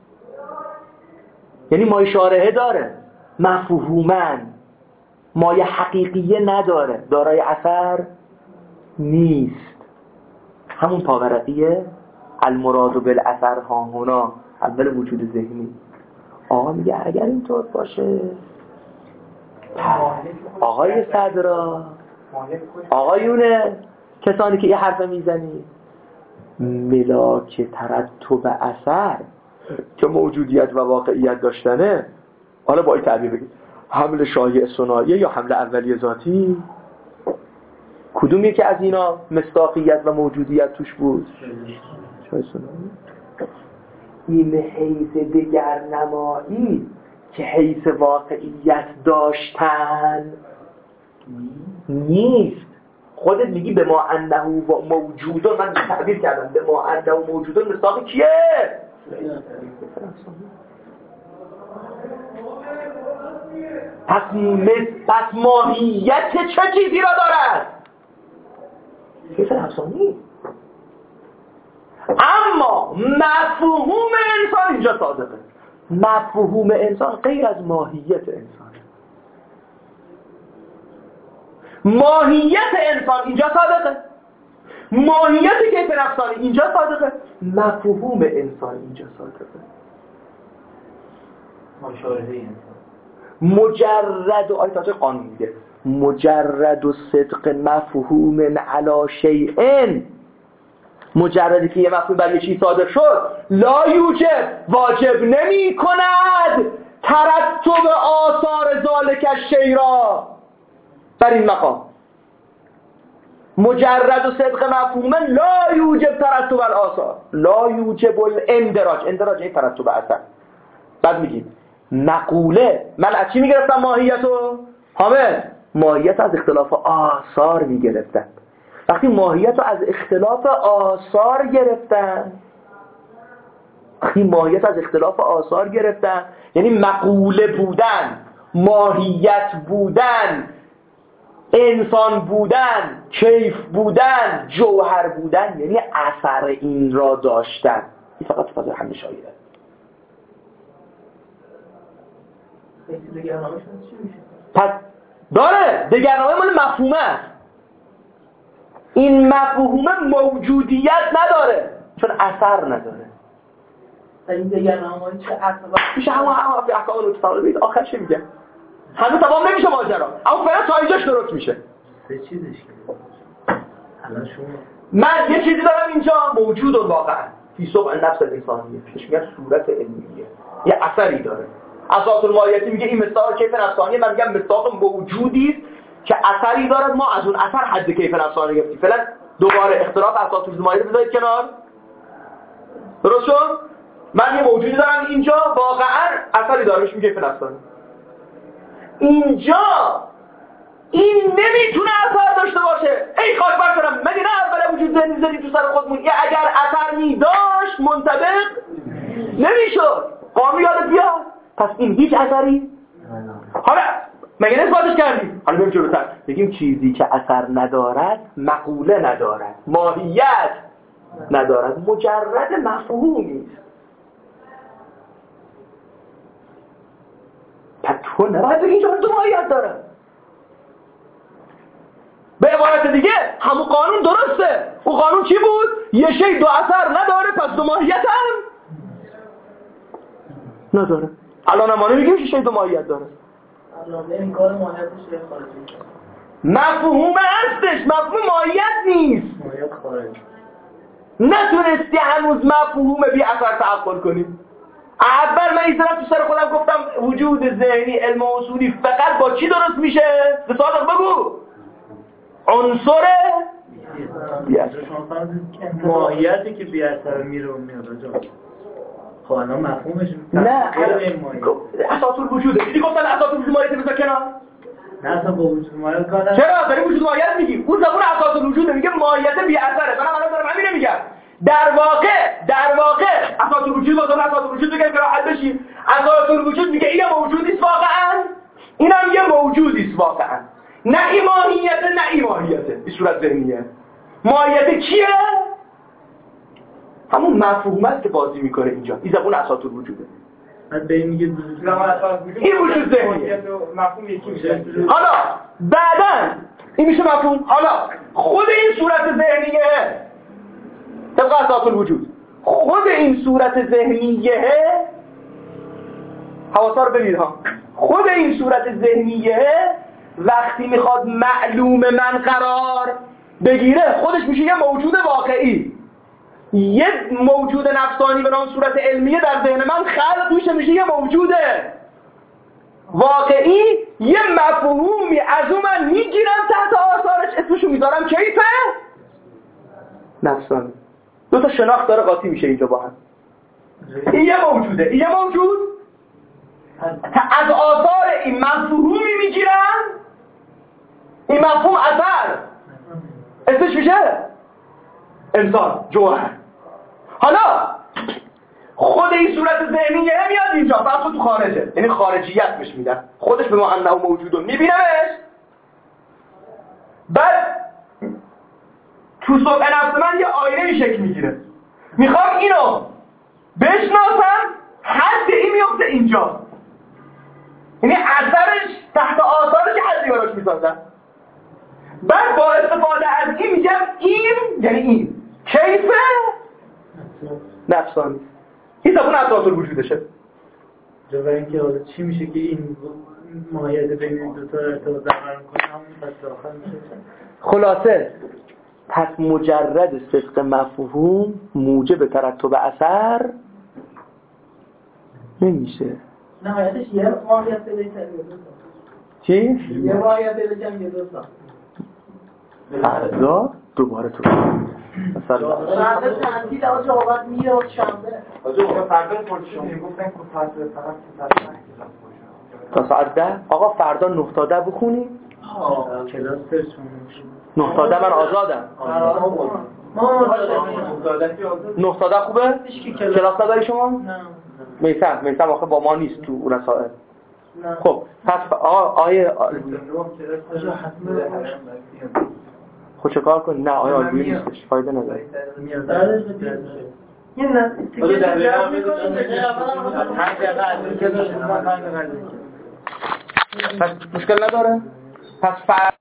یعنی مایه شارحه داره مفهومن مایه حقیقیه نداره دارای اثر نیست همون پاورقیه المراد بالاثر ها هنا اول وجود ذهنی آقا میگه اگر اینطور باشه آقای صدرا آقایونه کسانی که یه حرف میزنی ملاک ترتب اثر که موجودیت و واقعیت داشتنه حالا با این تعبیر بگید حمل شایع صناعیه یا حمل اولیه ذاتی کدوم یکی از اینا مصداقیت و موجودیت توش بود؟ شایع صناعی این حیث دگر نمایی که حیث واقعیت داشتن نیست خودت میگی به ما انه موجودون من تعبیر کردم به ما انه موجودون مصداق کیه؟ پس, پس ماهیت چه چیزی را دارد؟ کیف نفسانی اما مفهوم انسان اینجا صادقه مفهوم انسان غیر از ماهیت انسان ماهیت انسان اینجا صادقه ماهیت کیف نفسانی اینجا صادقه مفهوم انسان اینجا صادقه مشاهده انسان مجرد و آیتاج قانون میگه مجرد و صدق مفهوم علی شیئن مجردی که یه مفهوم بر یه چیز صادق شد لا یوجب واجب نمی کند ترتب آثار ذالک الشیء را بر این مقام مجرد و صدق مفهوم لا یوجب ترتب الآثار لا یوجب الاندراج اندراج این ترتب اثر بعد میگیم مقوله من از چی میگرفتم ماهیتو؟ حامد ماهیت از اختلاف آثار میگرفتن وقتی ماهیت رو از اختلاف آثار گرفتن وقتی ماهیت از اختلاف آثار گرفتن یعنی مقوله بودن ماهیت بودن انسان بودن کیف بودن جوهر بودن یعنی اثر این را داشتن این فقط فاز حمل شایعه پس داره دگرنامه مال مفهومه است این مفهوم موجودیت نداره چون اثر نداره این دگرنامه‌ای چه اثر میشه همون همون احکام رو تفاوت بید آخرش میگه هنوز تمام نمیشه ماجرا اما فعلا تا اینجاش درست میشه سه چیزش که الان شما من یه چیزی دارم اینجا موجود واقعا فی صبح نفس الانسانیه پیش میگن صورت علمیه یه اثری داره اساس الماهیتی میگه این مصداق کیف نفسانیه من میگم مصداق موجودی است که اثری دارد ما از اون اثر حد کیف نفسانی گرفتیم فعلا دوباره اختلاف اساس الماهیتی بذارید کنار درست شد من یه موجودی دارم اینجا واقعا اثری داره میشه کیف نفسانی اینجا این نمیتونه اثر داشته باشه ای خاک بر سرم مگه نه اول وجود ذهنی زدی تو سر خودمون یه اگر اثر میداشت منطبق نمیشد قانون یادت بیاد پس این هیچ اثری حالا مگه نسبتش کردی؟ حالا بریم جلوتر بگیم چیزی که اثر ندارد مقوله ندارد، ماهیت ندارد، مجرد مفهومی است. پس تو نباید بگی اینجا دو ماهیت داره. به عبارت دیگه همون قانون درسته. اون قانون چی بود؟ یه شی دو اثر نداره پس دو ماهیت هم نداره. الان هم ما نمیگیم که شی دو ماهیت داره. این کار ماهیتش خارجی مفهوم هستش، مفهوم ماهیت نیست. ماهیت خارجی نتونستی هنوز مفهوم بی اثر تعقل کنی. اول من این طرف تو سر خودم گفتم وجود ذهنی علم اصولی فقط با چی درست میشه؟ به صادق بگو عنصر بی اثر. شما فرمودید که ماهیتی که بی اثر میره و میاد آجا خب الان مفهومش نه غیر این ماهیت اساس الوجوده. دیدی گفتن اساس الوجود ماهیت بذار کنار. نه اصلا با وجود ماهیت کار نداره. چرا داری وجود ماهیت میگی؟ اون زبون اساس الوجوده میگه ماهیت بی اثره. منم الان دارم همین میگم. در واقع در واقع اساس الوجود واسه اساس الوجود بگم که راحت بشی. اساس الوجود میگه این موجودی است واقعا، اینم یه موجودی است واقعا. نه این ماهیت نه این ماهیت. به صورت ذهنیه. ماهیت کیه؟ همون مفهوم است که بازی میکنه اینجا. این زبون اساس الوجوده. بعد به این میگه این وجود ذهنیه. مفهوم یکی میشه. حالا بعداً این میشه مفهوم. حالا خود این صورت ذهنیه طبق اساس الوجود، خود این صورت ذهنیه حواسا رو ببینید ها، خود این صورت ذهنیه وقتی میخواد معلوم من قرار بگیره خودش میشه یه موجود واقعی. یه موجود نفسانی به نام صورت علمیه در ذهن من خلق میشه میشه یه موجود واقعی. یه مفهومی از اون من میگیرم تحت آثارش اسمشو میذارم کیفه نفسانی. دو تا شناخت داره قاطی میشه اینجا با هم. این یه موجوده، این یه موجود از آثار این مفهومی میگیرم، این مفهوم اثر اسمش میشه انسان جوهر. حالا خود این صورت ذهنیه میاد اینجا فقط تو خارجه، یعنی خارجیت بهش میدن، خودش به ما انه موجودو میبینمش. بعد تو صبح نفس من یه آینه می شکل میگیره، میخوام اینو بشناسم، حد این میفته اینجا، یعنی اثرش تحت آثارش حدی براش میسازم. بعد با استفاده از این میگم این یعنی این کیفه نفسانی. این زبون اساس الوجودشه. جواب اینکه حالا چی میشه که این ماهیت بین این دو تا ارتباط برقرار می‌کنه همون پس آخر میشه. خلاصه پس مجرد صدق مفهوم موجب ترتب اثر نمیشه. نهایتش یه ماهیت پیدا کنه. چی؟ یه ماهیت پیدا کنه یه دوستا. فردا دوباره تو مثلا فردا تعطیل آج آقات میره و شنبه. آجا اون فردا پرسشون میگفتن که پس طرف تا ساعت ده آقا فردا نه تا ده بخونیم. ها کلاس پرسون نه تا ده من آزادم. ما نه تا ده خوبه؟ کلاس نداری شما؟ نه. میثم میثم آخه با ما نیست تو اون ساعت. خب پس آقا آیه خب چه کار کنی؟ نه آیه آلبوی نیستش، فایده نداره. یه نه آجا در بیرم میکنه هر دقیقه از این کلاس ما پنج دقیقه پس مشکل نداره؟ پس